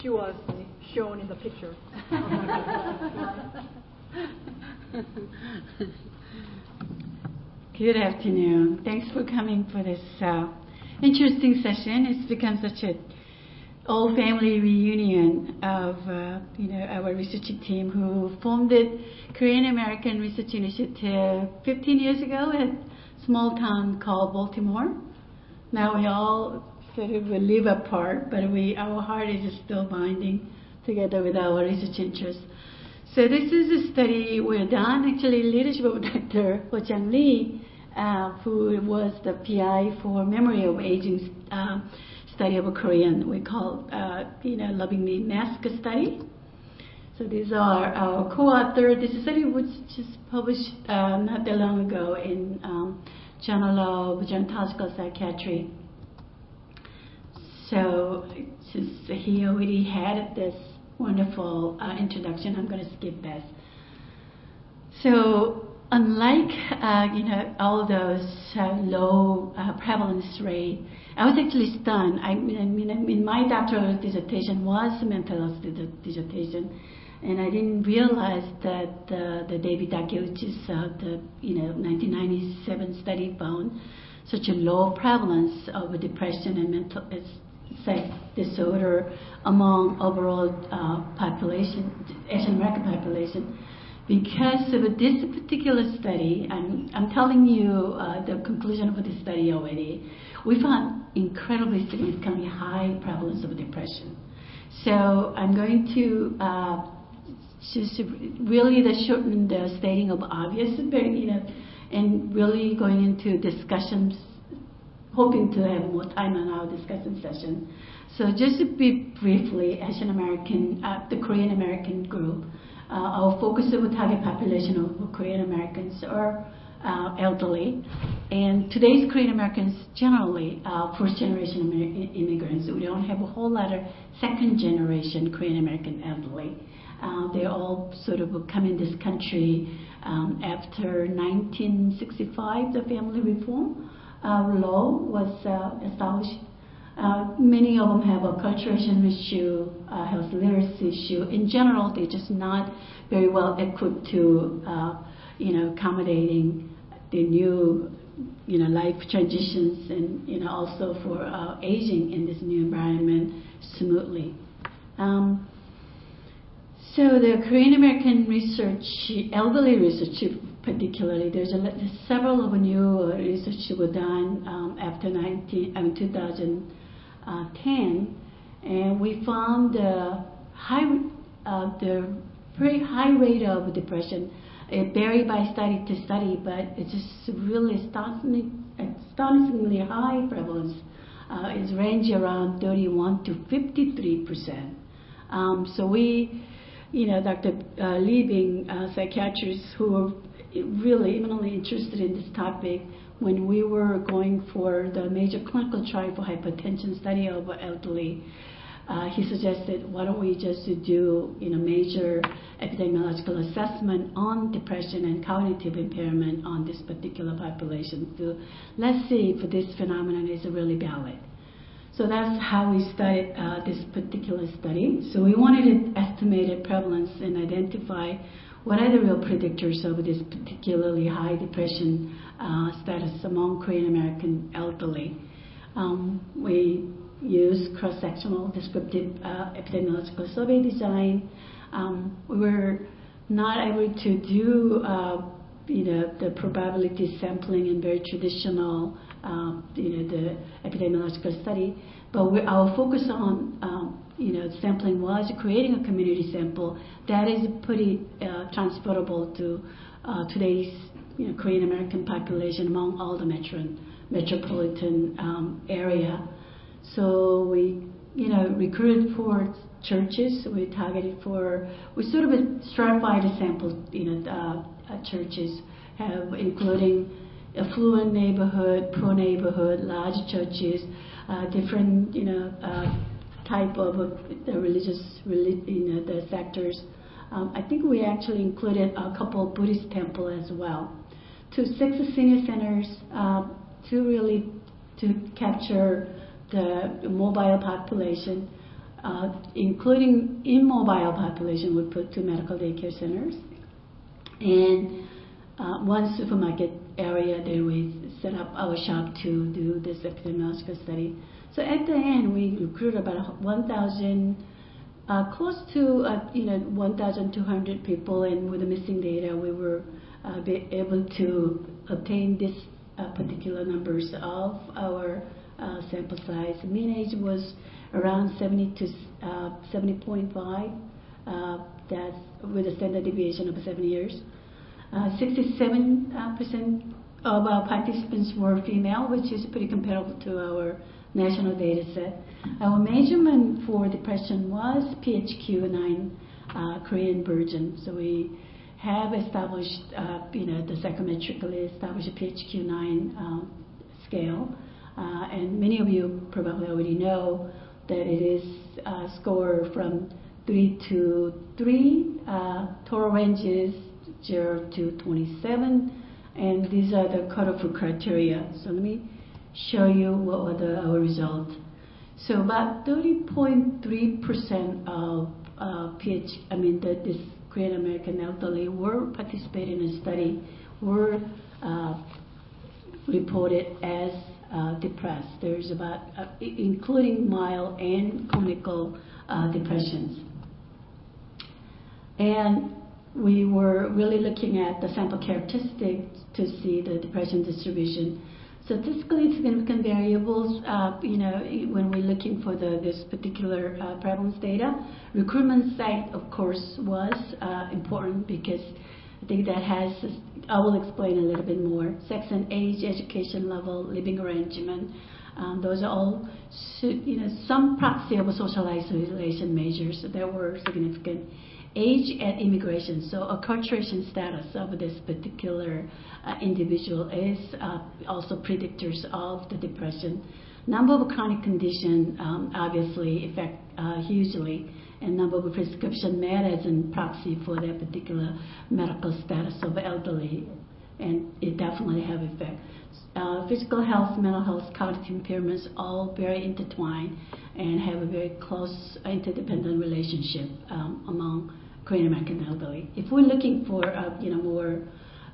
She was shown in the picture. Good afternoon. Thanks for coming for this interesting session. It's become such an old family reunion of our research team who formed the Korean American Research Initiative 15 years ago at a small town called Baltimore. Now we all sort of live apart, but our heart is still binding together with our research interests. So this is a study we're done, actually leadership of Dr. Ho Chang Lee, who was the PI for Memory of Aging study of Korean. We call Lovingly Mask study. So these are our co-author. This study was just published not that long ago in Journal of Gerontological Psychiatry. So he already had this wonderful introduction. I'm going to skip this. So unlike all those low prevalence rate, I was actually stunned. I mean, my doctoral dissertation was a mental health dissertation, and I didn't realize that the David Takeuchi's 1997 study found such a low prevalence of depression and mental disorder among overall population, Asian American population. Because of this particular study, I'm telling you the conclusion of this study already, we found incredibly significantly high prevalence of depression. So I'm going to just really shorten the stating of obvious, and really going into discussions, hoping to have more time on our discussion session. So just to be briefly, Asian American, the Korean American group, our focus of target population of Korean Americans are elderly, and today's Korean Americans generally first generation immigrants. We don't have a whole lot of second generation Korean American elderly. They all sort of come in this country after 1965, the family reform law was established. Many of them have a culturation issue, health literacy issue. In general, they're just not very well equipped to, accommodating the new, life transitions and, also for aging in this new environment smoothly. So the Korean American research, elderly research particularly, there's several of new research were done after 2010, and we found the very high rate of depression. It varied by study to study, but it's just really astonishingly high prevalence. It's ranged around 31 to 53%. So we, Dr. Lee being psychiatrists who were really eminently interested in this topic, when we were going for the major clinical trial for hypertension study of elderly, he suggested, why don't we just do major epidemiological assessment on depression and cognitive impairment on this particular population. So let's see if this phenomenon is really valid. So that's how we started this particular study. So we wanted to estimate prevalence and identify what are the real predictors of this particularly high depression status among Korean American elderly. We used cross-sectional descriptive epidemiological survey design. We were not able to do the probability sampling in very traditional the epidemiological study, but our focus on sampling was creating a community sample that is pretty transferable to today's Korean American population among all the metropolitan area. So we recruited for churches. We targeted we sort of stratified the sample churches, including affluent neighborhood, poor neighborhood, large churches, different type of the the sectors. I think we actually included a couple of Buddhist temples as well. 6 senior centers to capture the mobile population. including immobile population, we put 2 medical daycare centers and 1 supermarket area. Then we set up our shop to do this epidemiological study. So at the end, we recruited about 1,000, close to 1,200 people, and with the missing data, we were able to obtain this particular numbers of our sample size. Mean age was around 70 to 70.5. That's with a standard deviation of 7 years. 67% of our participants were female, which is pretty comparable to our national data set. Our measurement for depression was PHQ-9 Korean version. So we have established, the psychometrically established PHQ-9 scale. And many of you probably already know that it is a score from 3 to 3, total ranges 0 to 27, and these are the cutoff criteria. So let me show you what were our results. So about 30.3% of this Korean American elderly were participating in the study were reported as depressed. There's about, including mild and clinical depressions. And we were really looking at the sample characteristics to see the depression distribution. Statistically significant variables, when we're looking for this particular prevalence data, recruitment site, of course, was important because I think that has, I will explain a little bit more. Sex and age, education level, living arrangement, those are all, some proxy of social isolation measures that were significant. Age and immigration, so acculturation status of this particular individual is also predictors of the depression. Number of chronic condition obviously affect hugely, and number of prescription met as a proxy for that particular medical status of elderly, and it definitely have effect. Physical health, mental health, cognitive impairments, all very intertwined and have a very close interdependent relationship among Korean American elderly. If we're looking for more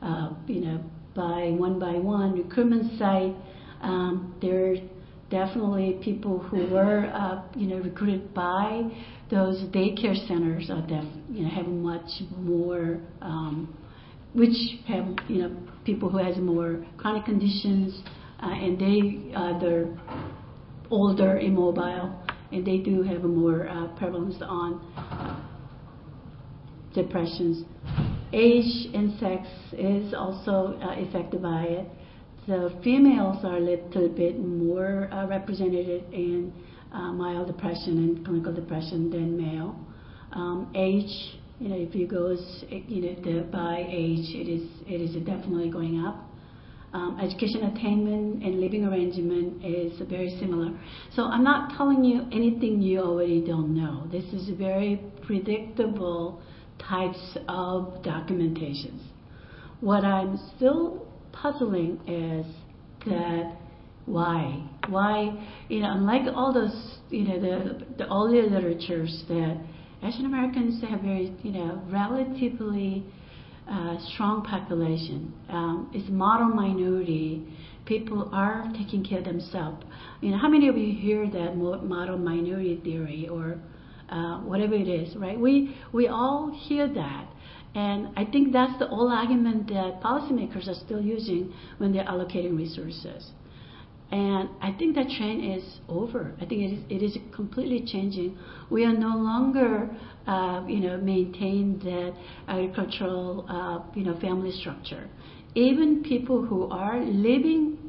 by one recruitment site, there are definitely people who were recruited by those daycare centers have much more, which have people who has more chronic conditions, and they're older, immobile, and they do have a more prevalence on depressions. Age and sex is also affected by it. The females are a little bit more represented in mild depression and clinical depression than male. Age, if you go by age, it is definitely going up. Education attainment and living arrangement is very similar. So I'm not telling you anything you already don't know. This is very predictable types of documentations. What I'm still puzzling is that why, unlike all those, the earlier literatures that Asian Americans have very, relatively strong population. It's model minority. People are taking care of themselves. How many of you hear that model minority theory or whatever it is, right? We all hear that. And I think that's the old argument that policymakers are still using when they're allocating resources. And I think that trend is over. I think it is completely changing. We are no longer, maintain that agricultural, family structure. Even people who are living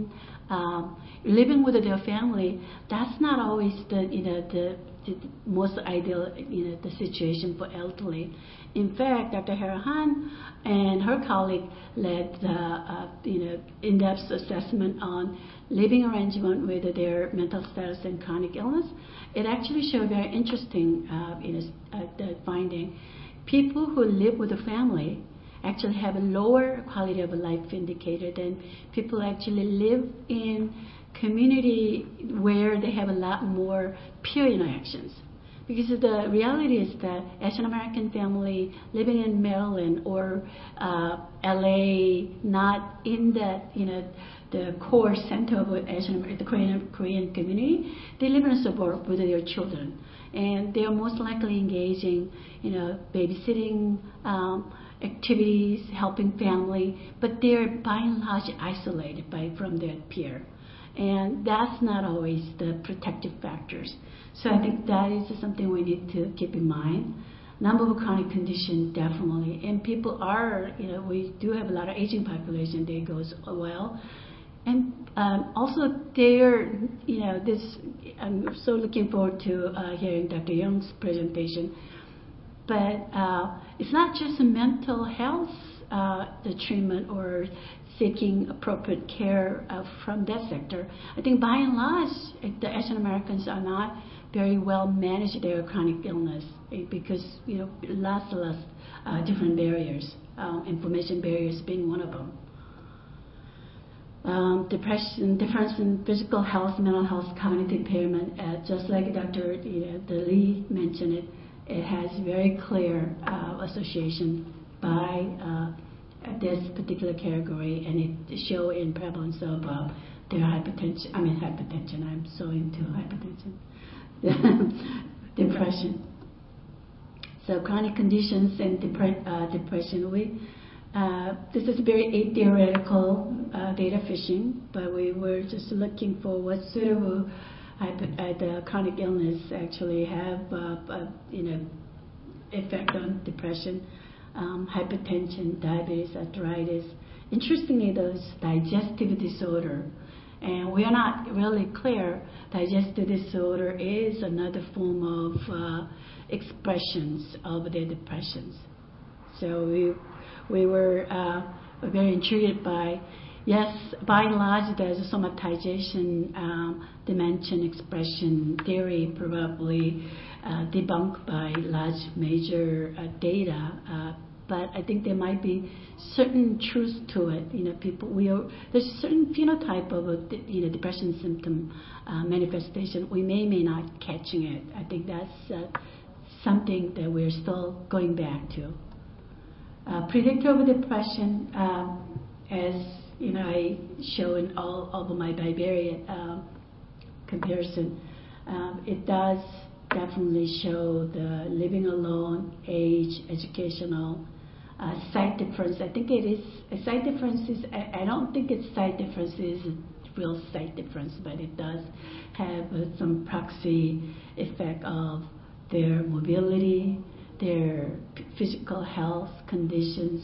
with their family, that's not always the most ideal, the situation for elderly. In fact, Dr. Hera Han and her colleague led the in-depth assessment on living arrangement with their mental status and chronic illness. It actually showed very interesting the finding. People who live with a family actually have a lower quality of life indicator than people who actually live in community where they have a lot more peer interactions. Because the reality is that Asian American family living in Maryland or LA, not in that, the core center of the Korean community, they live in a suburb with their children, and they are most likely engaging, babysitting activities, helping family, but they're by and large isolated from their peer, and that's not always the protective factors. So I think that is something we need to keep in mind. Number of chronic conditions, definitely, and people are, we do have a lot of aging population. They goes well. And also, I'm so looking forward to hearing Dr. Young's presentation. But it's not just mental health, the treatment or seeking appropriate care from that sector. I think by and large, the Asian Americans are not very well managed their chronic illness because, lots of different barriers, information barriers being one of them. Depression, difference in physical health, mental health, cognitive impairment, just like Dr. Lee mentioned it has very clear association by this particular category, and it shows in prevalence of their hypertension. I'm so into hypertension. Depression. So chronic conditions and depression. This is very theoretical data fishing, but we were just looking for what sort of the chronic illness actually have effect on depression, hypertension, diabetes, arthritis. Interestingly, those digestive disorder, and we are not really clear. Digestive disorder is another form of expressions of their depressions. So we were very intrigued by, yes, by and large, there's a somatization dimension expression theory probably debunked by large major data, but I think there might be certain truth to it. There's a certain phenotype of depression symptom manifestation. We may not catching it. I think that's something that we're still going back to. Predictor of depression, as I show in all of my bivariate comparison, it does definitely show the living alone, age, educational, sight difference. I think it is a sight difference. I don't think it's sight difference is a real sight difference, but it does have some proxy effect of their mobility, their physical health conditions,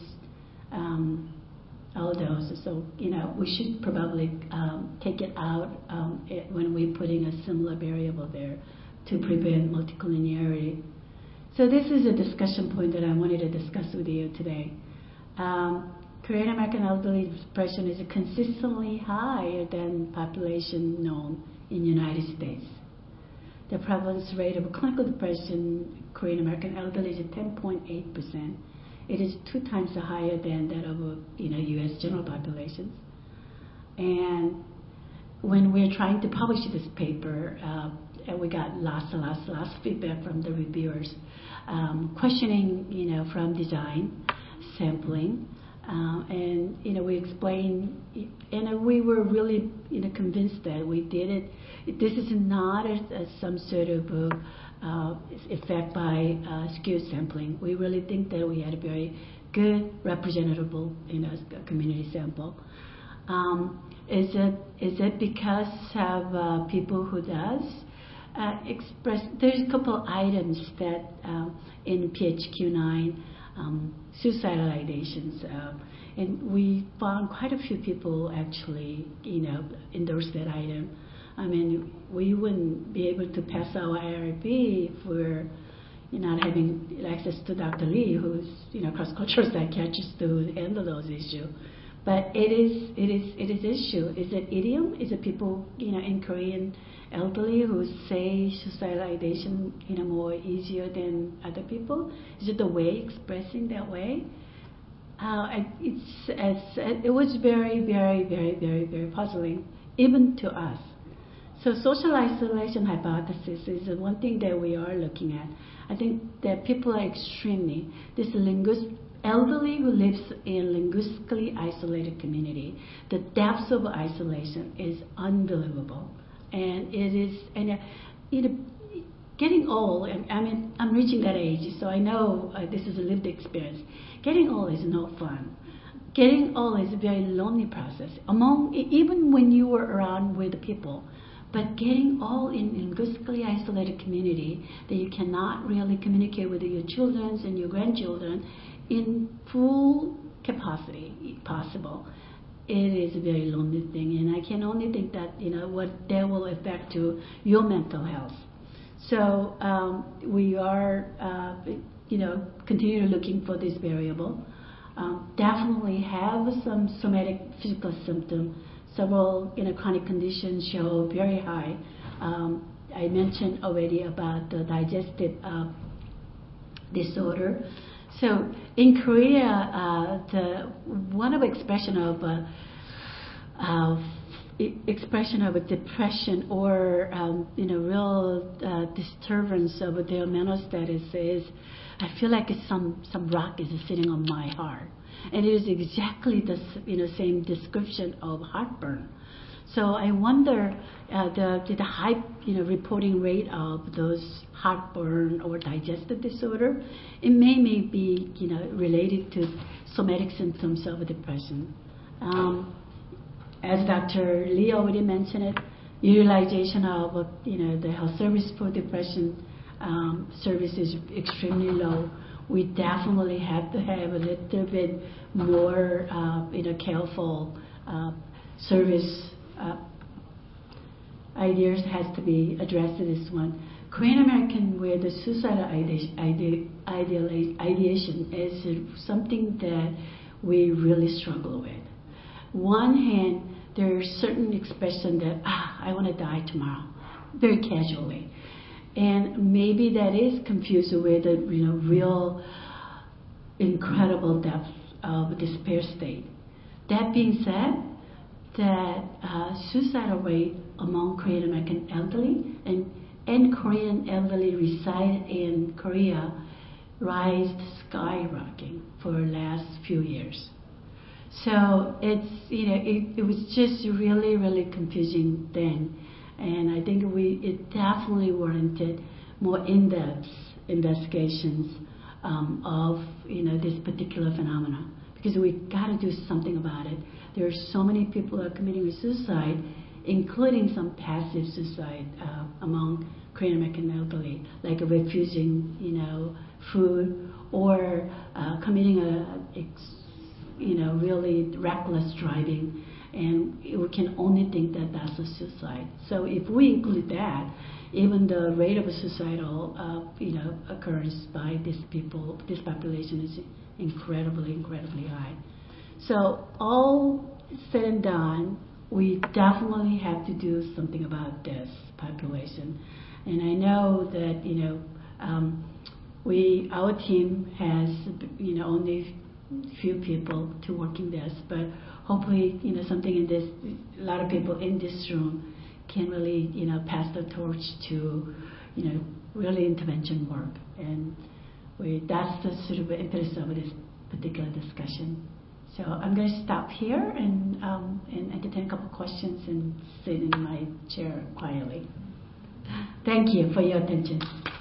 all those. So, we should probably take it out when we're putting a similar variable there to prevent multicollinearity. So this is a discussion point that I wanted to discuss with you today. Korean American elderly depression is consistently higher than population known in the United States. The prevalence rate of clinical depression Korean American elderly is 10.8%. It is 2 times higher than that of U.S. general populations. And when we're trying to publish this paper, and we got lots of feedback from the reviewers, questioning, from design, sampling, and we explained, and we were really convinced that we did it. This is not some sort of effect by skewed sampling. We really think that we had a very good representative community sample. Is it because of people who does express? There's a couple items that in PHQ-9 suicidal ideations, and we found quite a few people actually endorse that item. I mean, we wouldn't be able to pass our IRB if we're not having access to Dr. Lee, who's cross-cultural psychiatrist to handle those issues. But it is issue. Is it idiom? Is it people in Korean elderly who say suicidal ideation more easier than other people? Is it the way expressing that way? It was very, very, very, very, very puzzling, even to us. So social isolation hypothesis is one thing that we are looking at. I think that people are extremely, this elderly who lives in linguistically isolated community, the depths of isolation is unbelievable. And it is, and getting old, I mean, I'm reaching that age, so I know this is a lived experience. Getting old is no fun. Getting old is a very lonely process, even when you were around with the people. But getting old in linguistically isolated community that you cannot really communicate with your children and your grandchildren in full capacity possible, it is a very lonely thing. And I can only think that, what that will affect to your mental health. So we are, continue looking for this variable. Definitely have some somatic physical symptom. Several chronic conditions show very high. I mentioned already about the digestive disorder. So in Korea, one of expression of a depression or real disturbance of their mental status is, I feel like some rock is sitting on my heart, and it is exactly the same description of heartburn. So I wonder the high reporting rate of those heartburn or digestive disorder. It may be related to somatic symptoms of depression. As Dr. Lee already mentioned it, utilization of the health service for depression service is extremely low. We definitely have to have a little bit more careful service ideas has to be addressed in this one. Korean American where the suicidal ideation is something that we really struggle with. One hand, there are certain expression that I want to die tomorrow, very casually, and maybe that is confused with the real incredible depth of despair state. That being said, that suicidal rate among Korean American elderly and Korean elderly reside in Korea rised skyrocketing for the last few years. So it's it was just really, really confusing thing, and I think it definitely warranted more in-depth investigations of this particular phenomena, because we got to do something about it. There are so many people who are committing suicide, including some passive suicide among Korean American elderly, like refusing food or committing really reckless driving, and we can only think that that's a suicide. So if we include that, even the rate of suicidal occurrence by this population is incredibly high. So all said and done, we definitely have to do something about this population. And I know that our team has only few people to working this, but hopefully something in this, a lot of people in this room can really pass the torch to really intervention work, and that's the sort of interest of this particular discussion. So I'm going to stop here and entertain a couple questions and sit in my chair quietly. Thank you for your attention.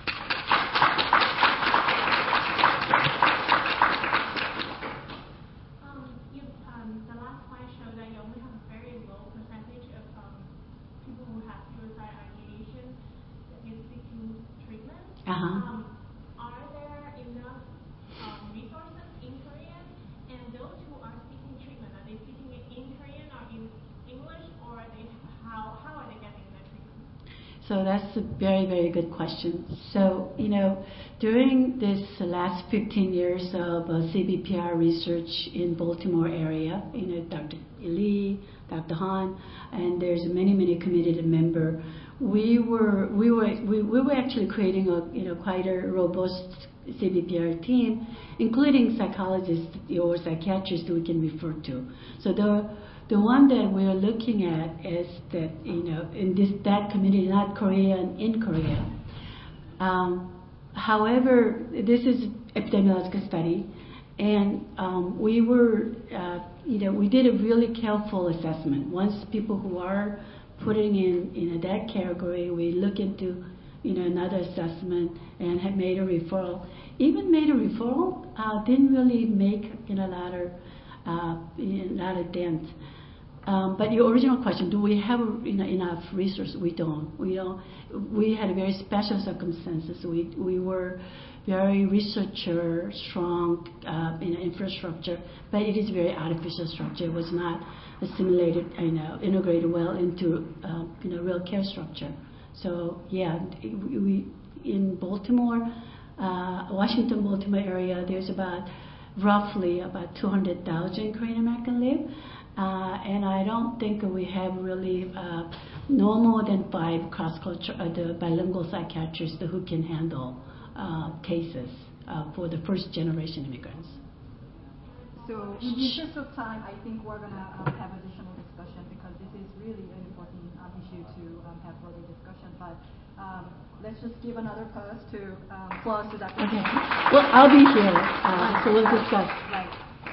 The last slide showed that you only have a very low percentage of people who have suicide ideation that is seeking treatment. Are there enough resources in Korean? And those who are seeking treatment, are they seeking it in Korean or in English, or are they, how are they getting their treatment? So that's a very, very good question. So, during this last 15 years of CBPR research in Baltimore area, Dr. Lee, Dr. Han, and there's many community member. We were actually creating a quite a robust CBPR team, including psychologists or psychiatrists we can refer to. So the one that we're looking at is that, in that community, not Korean, in Korea. However, this is epidemiological study, and we did a really careful assessment. Once people who are putting in that category, we look into another assessment and have made a referral. Even made a referral, didn't really make a lot of dent. But your original question, do we have enough resources? We don't. We had very special circumstances. We were very researcher strong in infrastructure, but it is very artificial structure. It was not assimilated, integrated well into real care structure. So yeah, we in Baltimore, Washington, Baltimore area, there's roughly about 200,000 Korean American live. And I don't think we have really no more than 5 cross-culture, the bilingual psychiatrists who can handle cases for the first generation immigrants. So in the interest of time, I think we're going to have additional discussion because this is really an important issue to have further discussion. But let's just give another pause to Dr. Okay. Well, I'll be here, so we'll discuss.